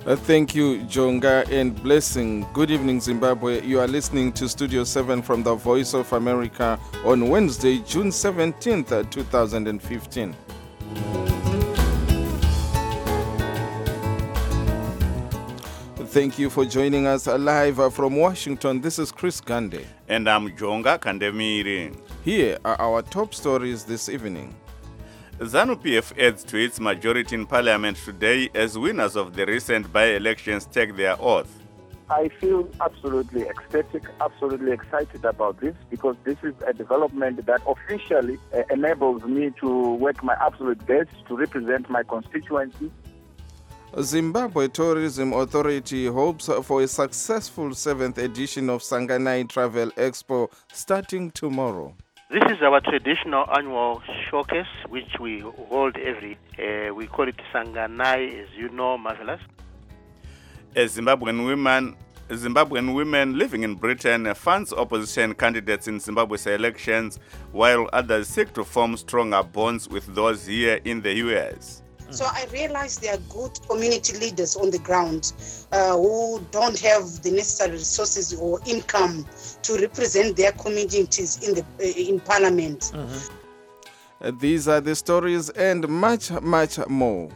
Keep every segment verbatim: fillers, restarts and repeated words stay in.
Uh, thank you, Jonga, and blessing. Good evening, Zimbabwe. You are listening to Studio seven from the Voice of America on Wednesday, June seventeenth, two thousand fifteen. Thank you for joining us live from Washington. This is Chris Gande. And I'm Jonga Kandemiri. Here are our top stories this evening. ZANU-P F adds to its majority in parliament today as winners of the recent by-elections take their oath. I feel absolutely ecstatic, absolutely excited about this because this is a development that officially uh, enables me to work my absolute best to represent my constituency. Zimbabwe Tourism Authority hopes for a successful seventh edition of Sanganai Travel Expo starting tomorrow. This is our traditional annual showcase, which we hold every, uh, we call it Sanganai, as you know, marvelous. As Zimbabwean women, Zimbabwean women living in Britain funds opposition candidates in Zimbabwe's elections, while others seek to form stronger bonds with those here in the U S. So I realize there are good community leaders on the ground uh, who don't have the necessary resources or income to represent their communities in the uh, in Parliament. Mm-hmm. Uh, these are the stories and much, much more.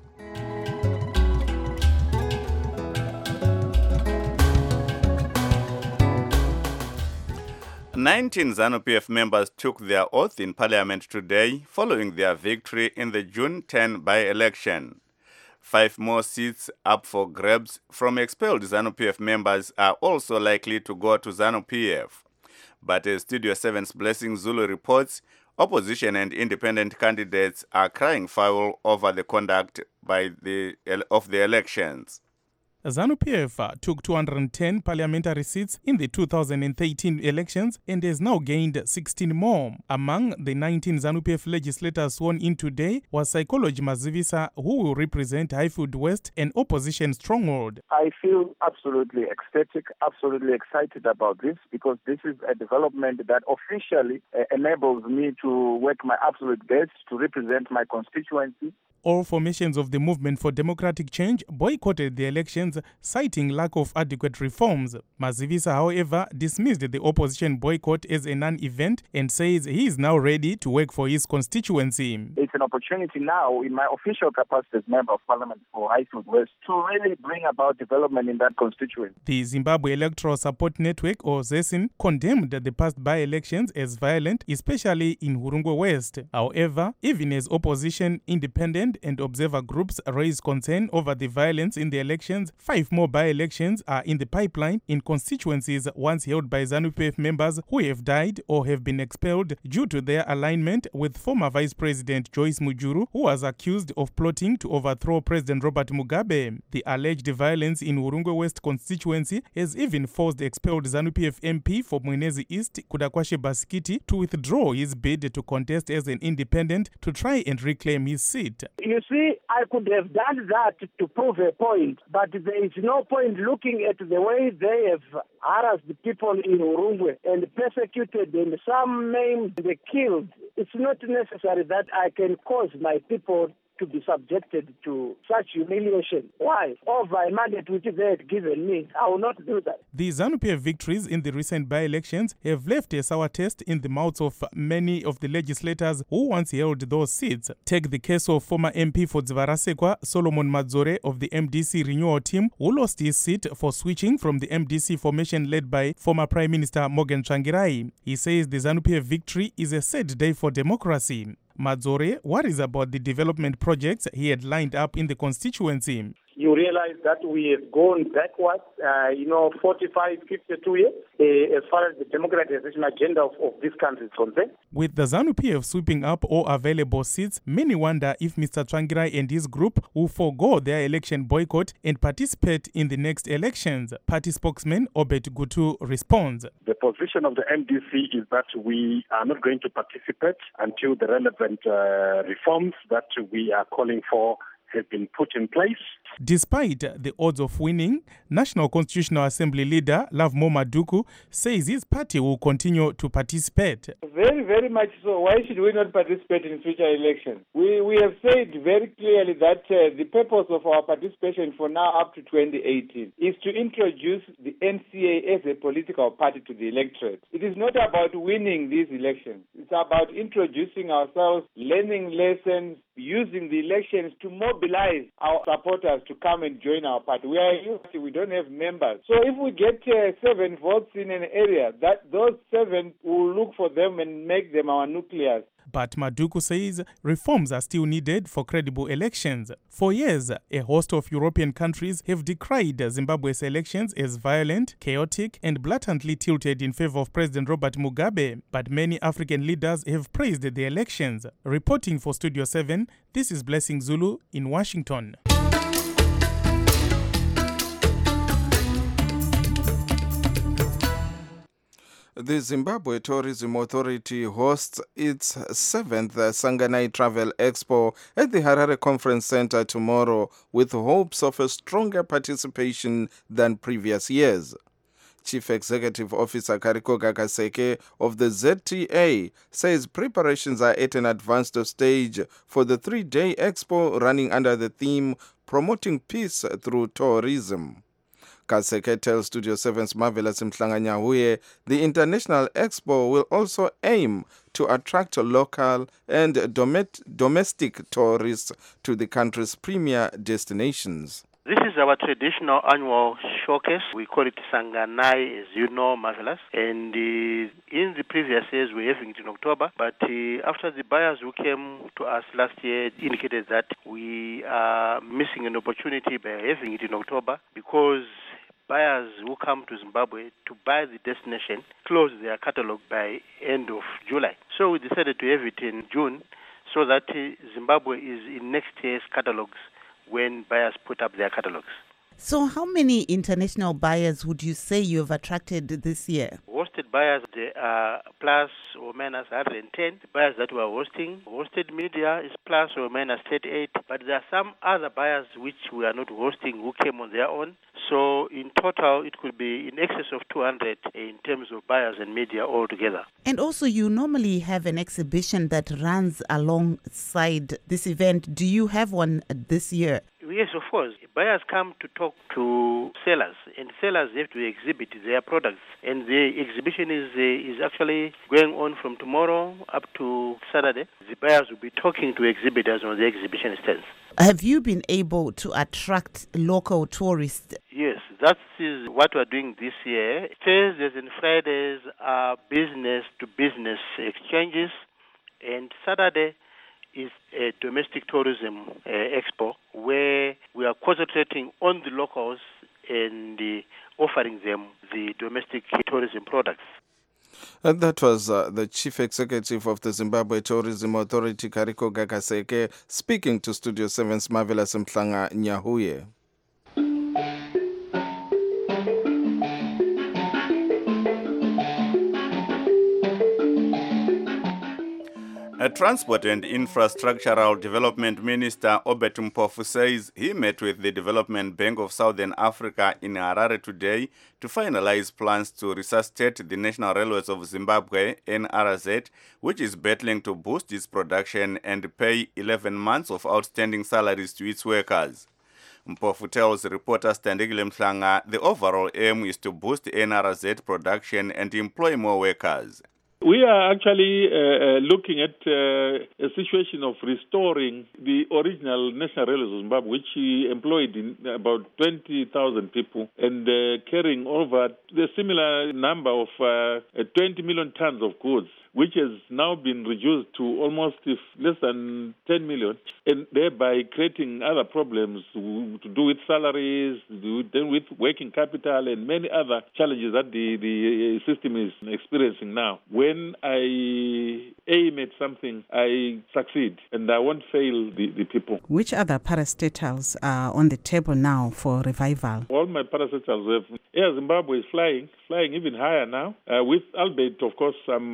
nineteen ZANU-P F members took their oath in parliament today following their victory in the June tenth by-election. Five more seats up for grabs from expelled ZANU-P F members are also likely to go to ZANU-P F. But as Studio seven's Blessing Zulu reports, opposition and independent candidates are crying foul over the conduct by the, of the elections. ZANU-P F took two hundred ten parliamentary seats in the two thousand thirteen elections and has now gained sixteen more. Among the nineteen ZANU-P F legislators sworn in today was Psychology Mazivisa, who will represent Highfield West, an opposition stronghold. I feel absolutely ecstatic, absolutely excited about this because this is a development that officially uh, enables me to work my absolute best to represent my constituency. All formations of the Movement for Democratic Change boycotted the elections, citing lack of adequate reforms. Mazivisa, however, dismissed the opposition boycott as a non-event and says he is now ready to work for his constituency. It's an opportunity now, in my official capacity as Member of Parliament for Highfield West, to really bring about development in that constituency. The Zimbabwe Electoral Support Network, or ZESIN, condemned the past by-elections as violent, especially in Hurungwe West. However, even as opposition, independent and observer groups raise concern over the violence in the elections, five more by-elections are in the pipeline in constituencies once held by ZANU-P F members who have died or have been expelled due to their alignment with former Vice President Joyce Mujuru, who was accused of plotting to overthrow President Robert Mugabe. The alleged violence in Hurungwe West constituency has even forced expelled ZANU-P F M P for Mwenezi East, Kudakwashe Basikiti, to withdraw his bid to contest as an independent to try and reclaim his seat. You see, I could have done that to prove a point, but there is no point looking at the way they have harassed the people in Hurungwe and persecuted and some maimed and killed. It's not necessary that I can cause my people to be subjected to such humiliation. Why? Over a mandate which they had given me, I will not do that. The ZANU-P F victories in the recent by-elections have left a sour taste in the mouths of many of the legislators who once held those seats. Take the case of former M P for Dzivarasekwa, Solomon Madzore of the M D C renewal team, who lost his seat for switching from the M D C formation led by former Prime Minister Morgan Tsvangirai. He says the ZANU-P F victory is a sad day for democracy. Madzore worries about the development projects he had lined up in the constituency. You realize that we have gone backwards, uh, you know, forty-five, fifty-two years, uh, as far as the democratization agenda of, of this country is concerned. With the ZANU-P F sweeping up all available seats, many wonder if Mister Tsvangirai and his group will forego their election boycott and participate in the next elections. Party spokesman Obet Gutu responds. The position of the M D C is that we are not going to participate until the relevant uh, reforms that we are calling for have been put in place. Despite the odds of winning, National Constitutional Assembly leader Lovemore Maduku says his party will continue to participate. Very, very much so. Why should we not participate in future elections? We we have said very clearly that uh, the purpose of our participation for now up to twenty eighteen is to introduce the N C A as a political party to the electorate. It is not about winning these elections. It's about introducing ourselves, learning lessons, using the elections to mobilize our supporters to come and join our party. We are a youth party, we don't have members. So if we get uh, seven votes in an area, that those seven will look for them and make them our nucleus. But Maduku says reforms are still needed for credible elections. For years, a host of European countries have decried Zimbabwe's elections as violent, chaotic, and blatantly tilted in favor of President Robert Mugabe. But many African leaders have praised the elections. Reporting for Studio seven, this is Blessing Zulu in Washington. The Zimbabwe Tourism Authority hosts its seventh Sanganai Travel Expo at the Harare Conference Center tomorrow with hopes of a stronger participation than previous years. Chief Executive Officer Karikoga Kaseke of the Z T A says preparations are at an advanced stage for the three-day expo running under the theme Promoting Peace Through Tourism. Kaseke tells Studio seven's Marvelous Mhlanganyahuye the International Expo will also aim to attract local and domet- domestic tourists to the country's premier destinations. This is our traditional annual showcase. We call it Sanganai, as you know, Marvelous. And uh, in the previous years, we were having it in October. But uh, after the buyers who came to us last year indicated that we are missing an opportunity by having it in October because buyers who come to Zimbabwe to buy the destination close their catalog by end of July. So we decided to have it in June so that uh, Zimbabwe is in next year's catalogs when buyers put up their catalogs. So how many international buyers would you say you have attracted this year? Hosted buyers, they are plus or minus one hundred ten. The buyers that we are hosting, hosted media is plus or minus thirty-eight. But there are some other buyers which we are not hosting who came on their own. So in total, it could be in excess of two hundred in terms of buyers and media altogether. And also, you normally have an exhibition that runs alongside this event. Do you have one this year? Yes, of course. Buyers come to talk to sellers, and sellers have to exhibit their products. And the exhibition is uh, is actually going on from tomorrow up to Saturday. The buyers will be talking to exhibitors on the exhibition stands. Have you been able to attract local tourists? Yes, that is what we're doing this year. Thursdays and Fridays are business-to-business exchanges, and Saturday is a domestic tourism uh, expo where we are concentrating on the locals and uh, offering them the domestic tourism products. And that was uh, the Chief Executive of the Zimbabwe Tourism Authority, Karikoga Kaseke, speaking to Studio seven's Marvelous Mhlanganyahuye. A Transport and Infrastructural Development Minister Obert Mpofu says he met with the Development Bank of Southern Africa in Harare today to finalize plans to resuscitate the National Railways of Zimbabwe, N R Z, which is battling to boost its production and pay eleven months of outstanding salaries to its workers. Mpofu tells reporter Standigile Mhlanga the overall aim is to boost N R Z production and employ more workers. We are actually uh, uh, looking at uh, a situation of restoring the original National Railways of Zimbabwe, which employed in about twenty thousand people and uh, carrying over the similar number of uh, twenty million tons of goods, which has now been reduced to almost less than ten million, and thereby creating other problems to do with salaries, to do with working capital, and many other challenges that the, the system is experiencing now. When I aim at something, I succeed, and I won't fail the, the people. Which other parastatals are on the table now for revival? All my parastatals have. Air Zimbabwe is flying, flying even higher now, uh, with albeit, of course, some uh, challenges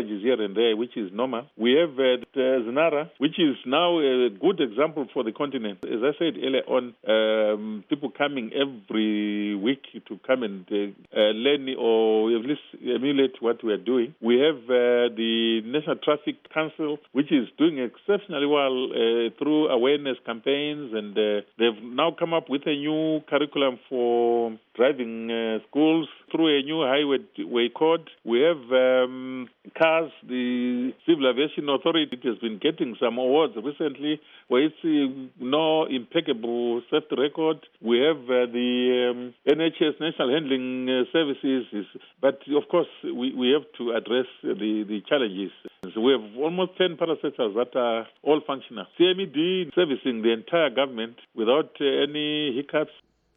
challenges here and there, which is normal. We have uh, Znara, which is now a good example for the continent. As I said earlier on, um, people coming every week to come and uh, uh, learn or at least emulate what we are doing. We have uh, the National Traffic Council, which is doing exceptionally well uh, through awareness campaigns, and uh, they've now come up with a new curriculum for driving uh, schools through a new highway way code. We have um, cars. The Civil Aviation Authority has been getting some awards recently where it's uh, no impeccable safety record. We have uh, the um, N H S National Handling uh, Services, but of course we, we have to address the, the challenges. So we have almost ten parasectors that are all functional. C M E D servicing the entire government without uh, any hiccups.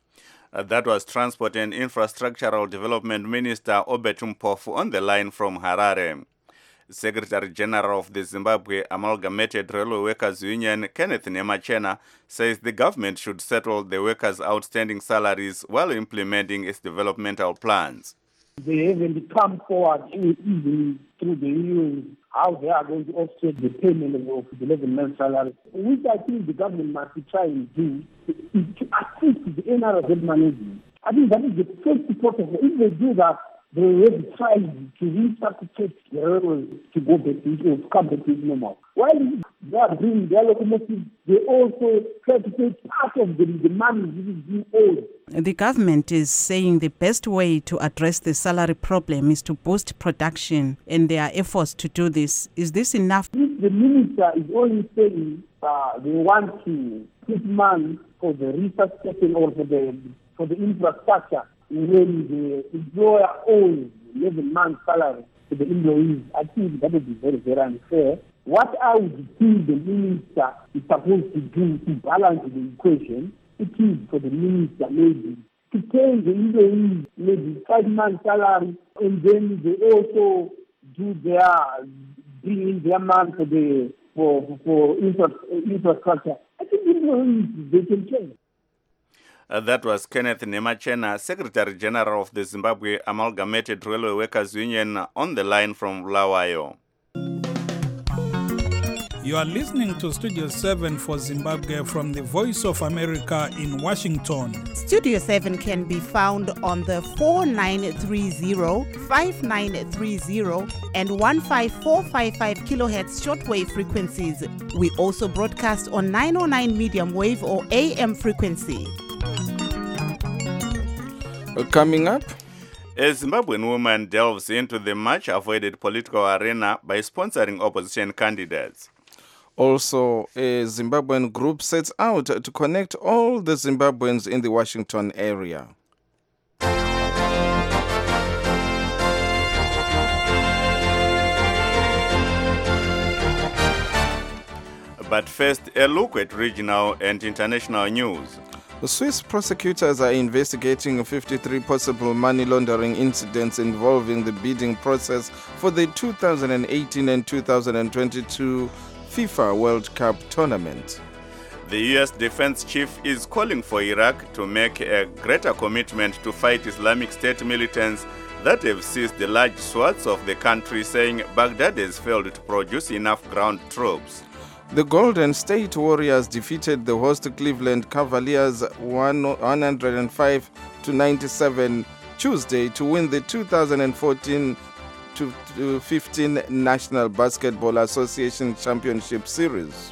Uh, that was Transport and Infrastructural Development Minister Obet Mpofu on the line from Harare. Secretary General of the Zimbabwe Amalgamated Railway Workers Union, Kenneth Nemachena, says the government should settle the workers' outstanding salaries while implementing its developmental plans. They haven't come forward even through the union how they are going to offset the payment of the eleven-month salary, which I think the government must be trying to do is to assist the N R Z management. I think that is the first protocol. If they do that, they have tried to reinterpret the railways to go back to it or to come back to it normal. While they are doing their locomotives, they also try to take part of the, the money that is being owed. The government is saying the best way to address the salary problem is to boost production, and there are efforts to do this. Is this enough? If the minister is only saying uh, they want to put money for the research station or for the, for the infrastructure, when the employer owes eleven months salary to the employees, I think that would be very, very unfair. What I would think the minister is supposed to do to balance the equation, it is for the minister maybe to pay the employees maybe five months salary, and then they also do their bring in their money for the for for infra, infrastructure. I think employees they can change. Uh, that was Kenneth Nemachena, Secretary General of the Zimbabwe Amalgamated Railway Workers Union, on the line from Bulawayo. You are listening to Studio seven for Zimbabwe from the Voice of America in Washington. Studio seven can be found on the four nine three zero, five nine three zero and one five four five five kilohertz shortwave frequencies. We also broadcast on nine oh nine medium wave or A M frequency. Coming up, a Zimbabwean woman delves into the much-avoided political arena by sponsoring opposition candidates. Also, a Zimbabwean group sets out to connect all the Zimbabweans in the Washington area. But first, a look at regional and international news. The Swiss prosecutors are investigating fifty-three possible money laundering incidents involving the bidding process for the two thousand eighteen and two thousand twenty-two FIFA World Cup tournament. The U S defense chief is calling for Iraq to make a greater commitment to fight Islamic State militants that have seized the large swaths of the country, saying Baghdad has failed to produce enough ground troops. The Golden State Warriors defeated the host Cleveland Cavaliers one hundred five to ninety-seven Tuesday to win the two thousand fourteen to fifteen National Basketball Association Championship Series.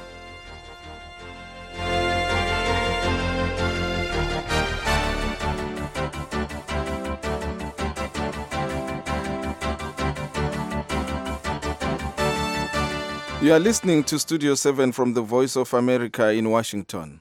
You are listening to Studio seven from the Voice of America in Washington.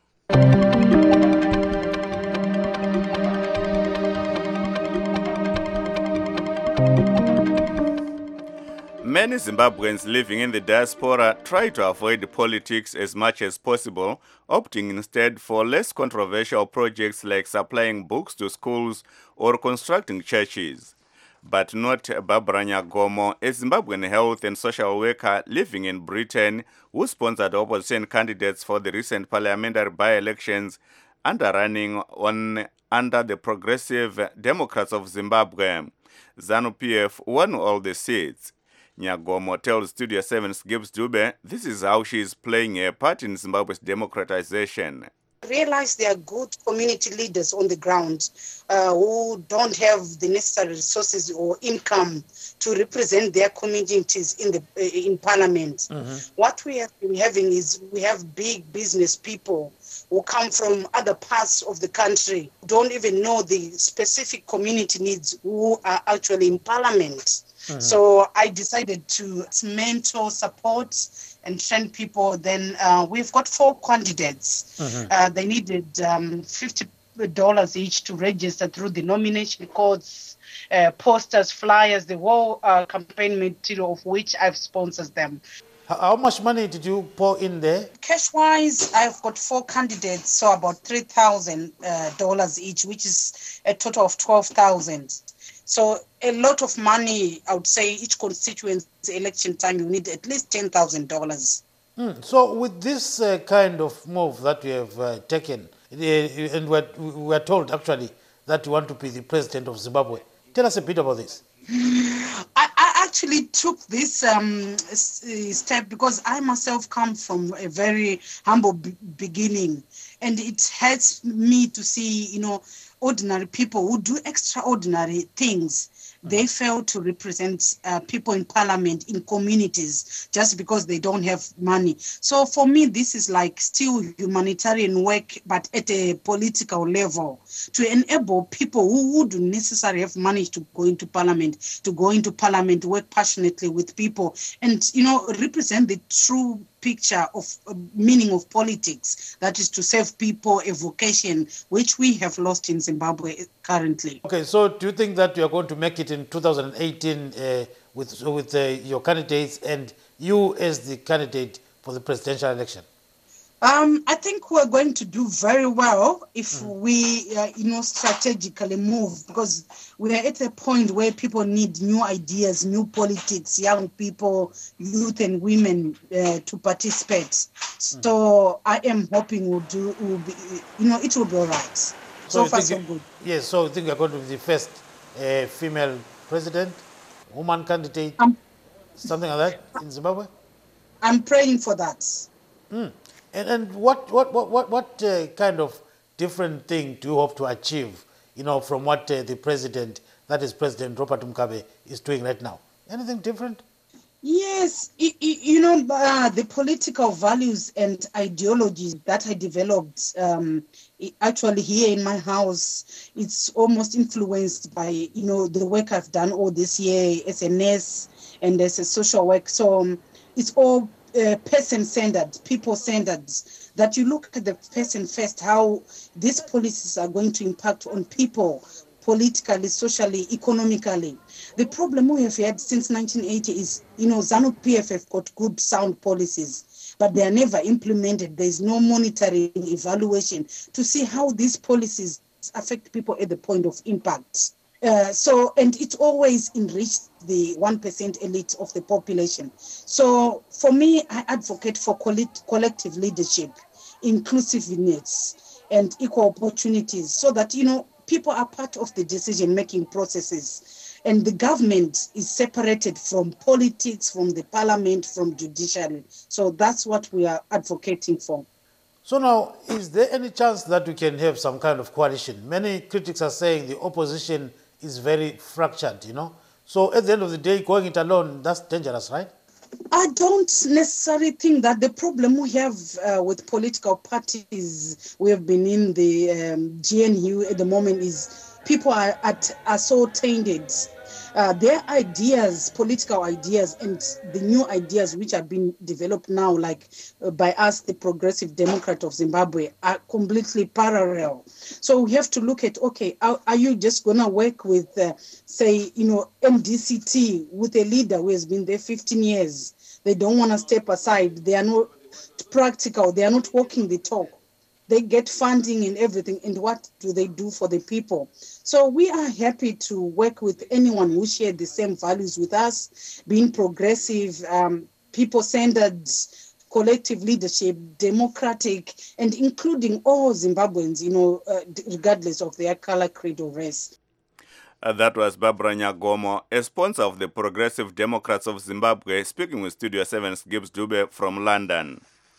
Many Zimbabweans living in the diaspora try to avoid politics as much as possible, opting instead for less controversial projects like supplying books to schools or constructing churches. But not Barbara Nyagomo, a Zimbabwean health and social worker living in Britain, who sponsored opposition candidates for the recent parliamentary by-elections under running on under the Progressive Democrats of Zimbabwe. ZANU-P F won all the seats. Nyagomo tells Studio seven's Gibbs Dube this is how she is playing a part in Zimbabwe's democratization. Realize there are good community leaders on the ground uh, who don't have the necessary resources or income to represent their communities in the uh, in parliament. Mm-hmm. What we have been having is we have big business people who come from other parts of the country, don't even know the specific community needs who are actually in parliament. Mm-hmm. So I decided to mentor, support, and train people. Then uh, we've got four candidates. Mm-hmm. Uh, they needed um, fifty dollars each to register through the nomination codes, uh, posters, flyers, the whole uh, campaign material of which I've sponsored them. How much money did you pour in there? Cash-wise, I've got four candidates, so about three thousand dollars uh, each, which is a total of twelve thousand dollars. So a lot of money, I would say each constituency election time, you need at least ten thousand dollars. Mm. So with this uh, kind of move that you have uh, taken, uh, and we're, we're told actually that you want to be the president of Zimbabwe, tell us a bit about this. I, I actually took this um, step because I myself come from a very humble b- beginning, and it hurts me to see, you know, ordinary people who do extraordinary things. They fail to represent uh, people in parliament, in communities, just because they don't have money. So for me, this is like still humanitarian work, but at a political level, to enable people who wouldn't necessarily have money to go into parliament, to go into parliament, work passionately with people, and, you know, represent the true picture of uh, meaning of politics, that is to serve people, a vocation, which we have lost in Zimbabwe currently. Okay, so do you think that you are going to make it in two thousand eighteen uh, with, with uh, your candidates and you as the candidate for the presidential election? Um, I think we're going to do very well if mm. we, uh, you know, strategically move, because we are at a point where people need new ideas, new politics, young people, youth and women uh, to participate. Mm. So I am hoping we'll do, we'll be, you know, it will be all right. So, so far, so good. Yes, so you think you're going to be the first uh, female president, woman candidate, um, something like that in Zimbabwe? I'm praying for that. Mm. And, and what what what what, what uh, kind of different thing do you hope to achieve, you know, from what uh, the president, that is President Robert Mugabe, is doing right now? Anything different? Yes, you know, uh, the political values and ideologies that I developed um, actually here in my house, it's almost influenced by, you know, the work I've done all this year as a nurse and as a social work. So um, it's all Uh, person-centered, people-centered, that you look at the person first, how these policies are going to impact on people politically, socially, economically. The problem we have had since nineteen eighty is, you know, ZANU-P F have got good, sound policies, but they are never implemented. There is no monitoring, evaluation to see how these policies affect people at the point of impact. Uh, so, and it always enriched the one percent elite of the population. So for me, I advocate for coll- collective leadership, inclusiveness, and equal opportunities, so that, you know, people are part of the decision-making processes, and the government is separated from politics, from the parliament, from judiciary. So that's what we are advocating for. So now, is there any chance that we can have some kind of coalition? Many critics are saying the opposition is very fractured, you know. So at the end of the day, going it alone, that's dangerous, right? I don't necessarily think that. The problem we have uh, with political parties, we have been in the um, G N U at the moment, is people are, at, are so tainted. Uh, their ideas, political ideas, and the new ideas which are being developed now, like uh, by us, the Progressive Democrat of Zimbabwe, are completely parallel. So we have to look at, okay, are, are you just going to work with, uh, say, you know, M D C T, with a leader who has been there fifteen years? They don't want to step aside. They are not practical. They are not walking the talk. They get funding and everything, and what do they do for the people? So we are happy to work with anyone who shares the same values with us, being progressive, um, people-centered, collective leadership, democratic, and including all Zimbabweans, you know, uh, regardless of their color, creed, or race. Uh, that was Barbara Nyagomo, a sponsor of the Progressive Democrats of Zimbabwe, speaking with Studio seven's Gibbs Dube from London.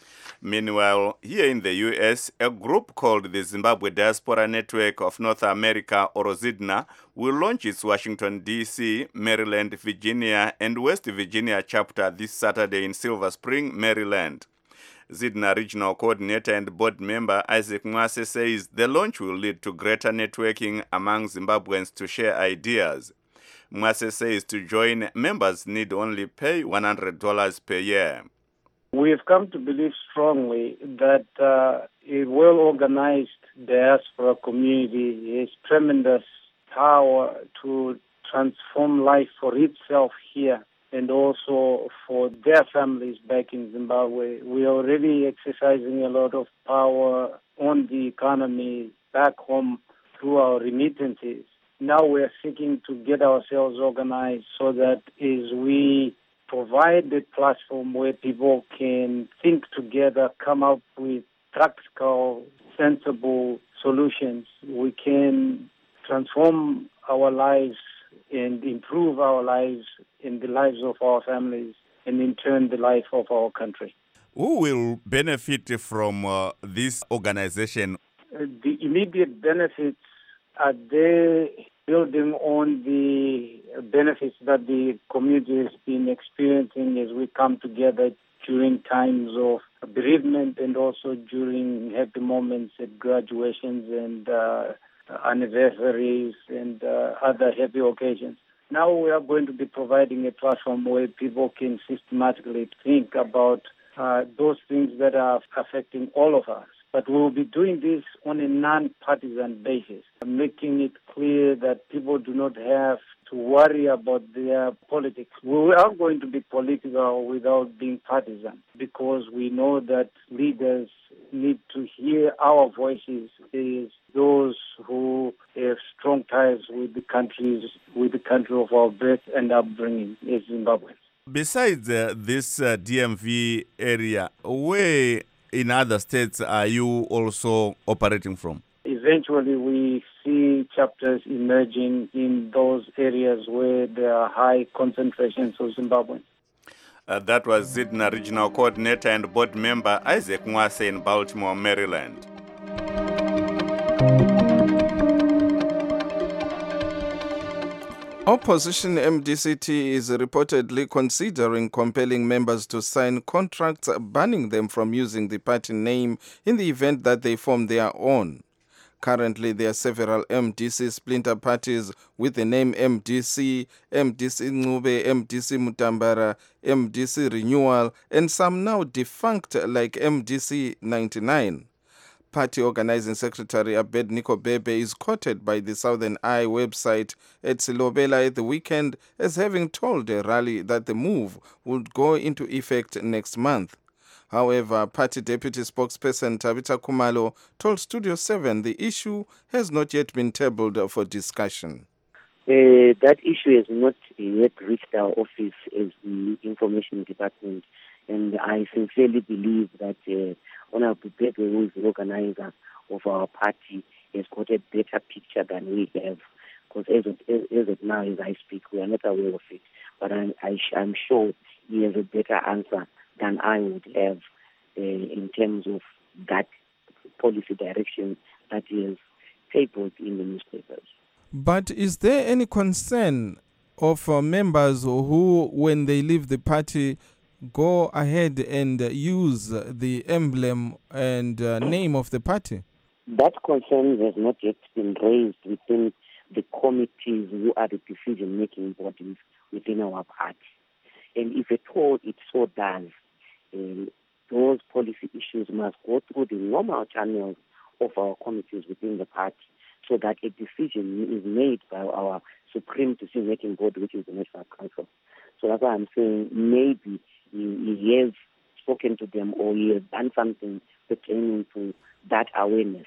Meanwhile, here in the U S, a group called the Zimbabwe Diaspora Network of North America, or ZIDNA, will launch its Washington, D C, Maryland, Virginia, and West Virginia chapter this Saturday in Silver Spring, Maryland. ZIDNA Regional Coordinator and Board Member Isaac Mwase says the launch will lead to greater networking among Zimbabweans to share ideas. Mwase says to join, members need only pay one hundred dollars per year. We have come to believe strongly that uh, a well-organized diaspora community has tremendous power to transform life for itself here and also for their families back in Zimbabwe. We are already exercising a lot of power on the economy back home through our remittances. Now we are seeking to get ourselves organized so that as we provide a platform where people can think together, come up with practical, sensible solutions, we can transform our lives and improve our lives and the lives of our families, and in turn the life of our country. Who will benefit from uh, this organization? Uh, the immediate benefits are there, building on the benefits that the community has been experiencing as we come together during times of bereavement and also during happy moments at graduations and uh, anniversaries and uh, other happy occasions. Now we are going to be providing a platform where people can systematically think about uh, those things that are affecting all of us. But we will be doing this on a non-partisan basis, making it clear that people do not have to worry about their politics. We are going to be political without being partisan, because we know that leaders need to hear our voices as those who have strong ties with the countries, with the country of our birth and upbringing as Zimbabweans. Besides uh, this uh, D M V area, where in other states are you also operating from? Eventually, we see chapters emerging in those areas where there are high concentrations of Zimbabweans. Uh, that was ZIDNA Regional Coordinator and Board Member Isaac Mwase in Baltimore, Maryland. Opposition M D C T is reportedly considering compelling members to sign contracts banning them from using the party name in the event that they form their own. Currently, there are several M D C splinter parties with the name M D C, M D C Ncube, M D C Mutambara, M D C Renewal, and some now defunct like M D C ninety-nine. Party Organizing Secretary Abednego Bebe is quoted by the Southern Eye website at Silobela at the weekend as having told a rally that the move would go into effect next month. However, party deputy spokesperson Tabitha Khumalo told Studio seven the issue has not yet been tabled for discussion. Uh, that issue has not yet reached our office as the information department, and I sincerely believe that uh, Honorable Bebe, who is the organizer of our party, has got a better picture than we have, because as of, as, as of now, as I speak, we are not aware of it. But I'm, I, I'm sure he has a better answer than I would have uh, in terms of that policy direction that he has tabled in the newspapers. But is there any concern of uh, members who, when they leave the party, go ahead and uh, use the emblem and uh, name of the party? That concern has not yet been raised within the committees who are the decision-making bodies within our party. And if at all it so does, uh, those policy issues must go through the normal channels of our committees within the party, so that a decision is made by our supreme decision-making body, which is the National Council. So that's why I'm saying maybe he, he has spoken to them or he has done something pertaining to that awareness.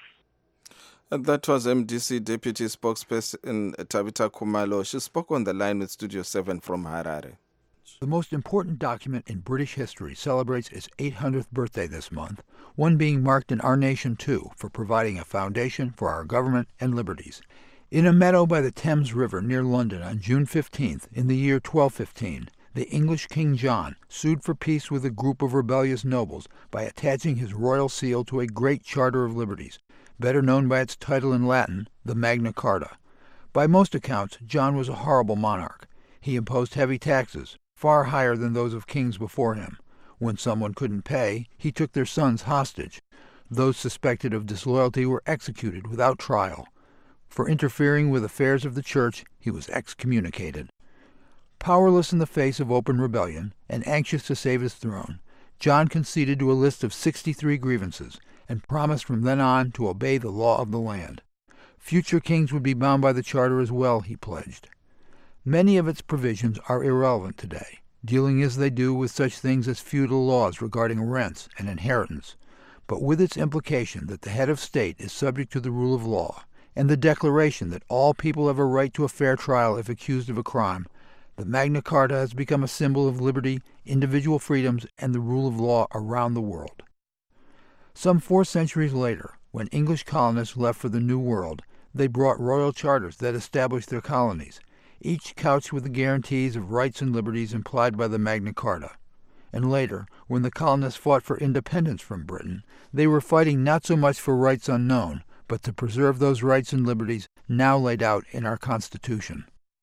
That was M D C Deputy Spokesperson Tabitha Khumalo. She spoke on the line with Studio seven from Harare. The most important document in British history celebrates its eight hundredth birthday this month, one being marked in our nation too for providing a foundation for our government and liberties. In a meadow by the Thames River near London on June fifteenth in the year twelve fifteen, the English King John sued for peace with a group of rebellious nobles by attaching his royal seal to a great Charter of Liberties, better known by its title in Latin, the Magna Carta. By most accounts, John was a horrible monarch. He imposed heavy taxes, far higher than those of kings before him. When someone couldn't pay, he took their sons hostage. Those suspected of disloyalty were executed without trial. For interfering with affairs of the church, he was excommunicated. Powerless in the face of open rebellion, and anxious to save his throne, John conceded to a list of sixty-three grievances, and promised from then on to obey the law of the land. Future kings would be bound by the charter as well, he pledged. Many of its provisions are irrelevant today, dealing as they do with such things as feudal laws regarding rents and inheritance, but with its implication that the head of state is subject to the rule of law, and the declaration that all people have a right to a fair trial if accused of a crime, the Magna Carta has become a symbol of liberty, individual freedoms, and the rule of law around the world. Some four centuries later, when English colonists left for the New World, they brought royal charters that established their colonies, each couched with the guarantees of rights and liberties implied by the Magna Carta. And later, when the colonists fought for independence from Britain, they were fighting not so much for rights unknown, but to preserve those rights and liberties now laid out in our Constitution.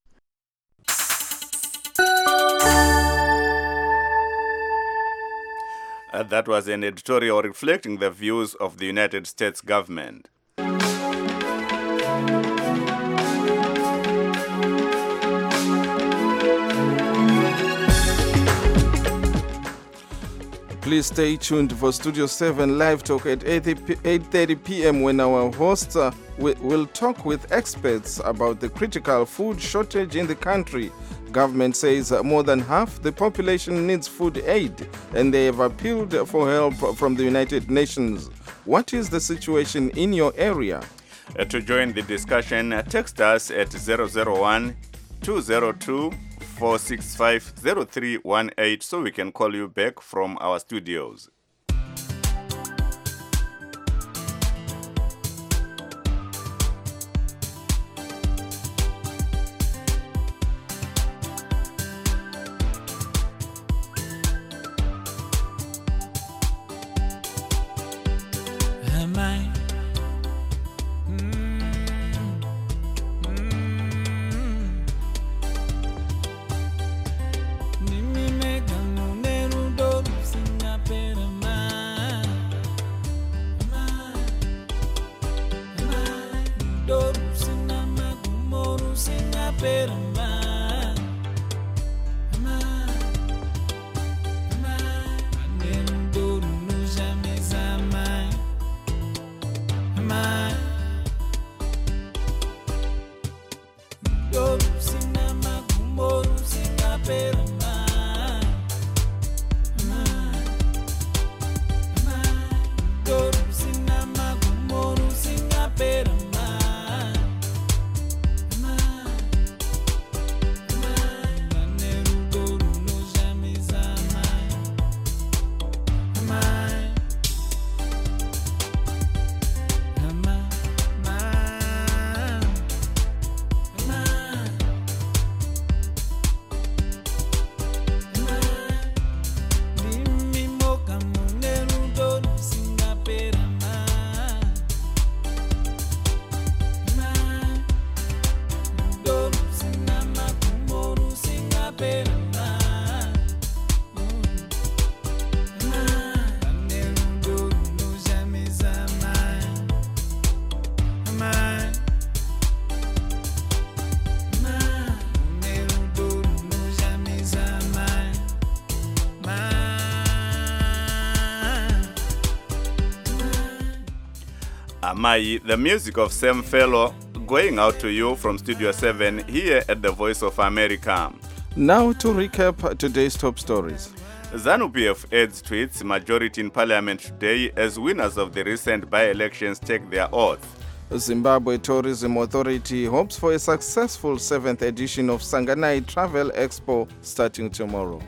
Uh, that was an editorial reflecting the views of the United States government. Please stay tuned for Studio seven Live Talk at eight thirty p.m. when our hosts uh, will talk with experts about the critical food shortage in the country. Government says more than half the population needs food aid, and they have appealed for help from the United Nations. What is the situation in your area? Uh, to join the discussion, uh, text us at zero zero one, two zero two, four six five, zero three one eight so we can call you back from our studios. Amai, the music of Sam Fellow, going out to you from Studio seven here at the Voice of America. Now to recap today's top stories. ZANU-P F adds to its majority in parliament today as winners of the recent by-elections take their oath. Zimbabwe Tourism Authority hopes for a successful seventh edition of Sanganai Travel Expo starting tomorrow.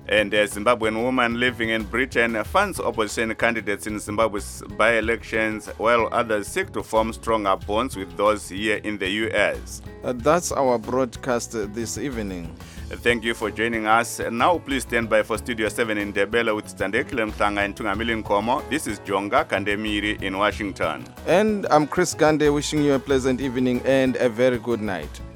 And a Zimbabwean woman living in Britain funds opposition candidates in Zimbabwe's by-elections, while others seek to form stronger bonds with those here in the U S. Uh, that's our broadcast uh, this evening. Thank you for joining us. Now please stand by for Studio seven in Debela with Standekile Mhlanga and Tungamili Nkomo. This is Jonga Kandemiri in Washington. And I'm Chris Gande wishing you a pleasant evening and a very good night.